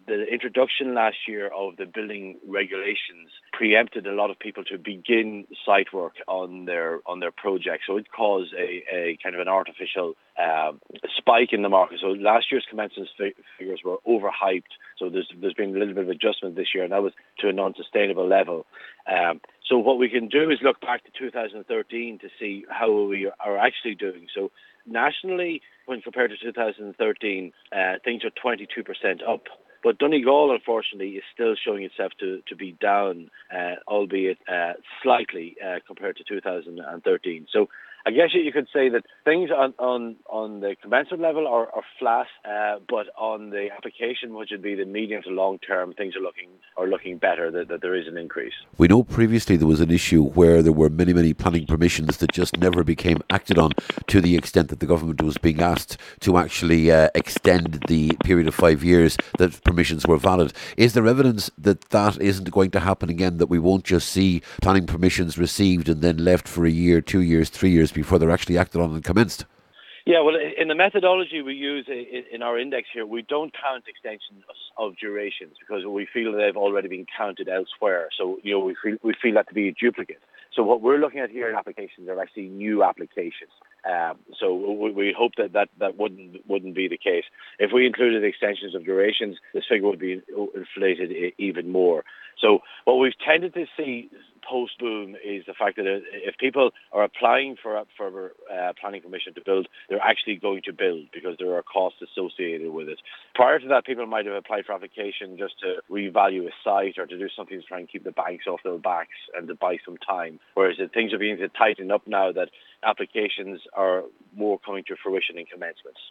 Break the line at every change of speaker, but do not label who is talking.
the introduction last year of the building regulations preempted a lot of people to begin site work on their projects. So it caused a kind of an artificial spike in the market. So last year's commencement figures were overhyped. So there's been a little bit of adjustment this year, and that was to a non-sustainable level. So what we can do is look back to 2013 to see how we are actually doing. So nationally, when compared to 2013, things are 22% up. But Donegal, unfortunately, is still showing itself to be down, albeit slightly compared to 2013. So I guess you could say that things on the commencement level are flat, but on the application, which would be the medium to long term, things are looking better, that there is an increase.
We know previously there was an issue where there were many planning permissions that just never became acted on, to the extent that the government was being asked to actually extend the period of 5 years that permissions were valid. Is there evidence that that isn't going to happen again, that we won't just see planning permissions received and then left for a year, 2 years, 3 years before they're actually acted on and commenced?
Yeah, well, in the methodology we use in our index here, we don't count extensions of durations because we feel they've already been counted elsewhere. So, we feel that to be a duplicate. So what we're looking at here in applications are actually new applications. So we hope that wouldn't be the case. If we included extensions of durations, this figure would be inflated even more. So what we've tended to see post-boom is the fact that if people are applying for planning permission to build, they're actually going to build because there are costs associated with it. Prior to that, people might have applied for application just to revalue a site or to do something to try and keep the banks off their backs and to buy some time. Whereas things are beginning to tighten up now that applications are more coming to fruition in commencements.